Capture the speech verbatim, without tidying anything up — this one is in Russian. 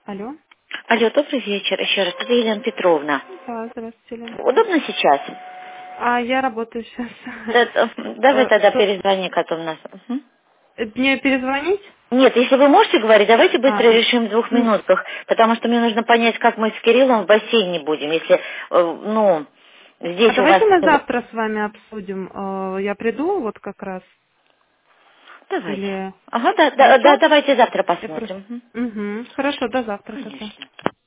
Алло. Алло, добрый вечер. Еще раз, это Елена Петровна. Да, здравствуйте, Лена. Удобно сейчас? А я работаю сейчас. Да, давай Э, тогда то- перезвони, потом нас. Мгм. э, Мне перезвонить? Нет, если вы можете говорить, давайте быстро А, решим в двух м, минутках, потому что мне нужно понять, как мы с Кириллом в бассейне будем, если, э, ну, а здесь у вас... давайте мы завтра с вами обсудим. Э, Я приду вот как раз. Давайте. Или... Ага, да, да, да, Хорошо? давайте завтра Я просто... посмотрим. Мгм. Угу. Хорошо, до завтра тогда. Конечно.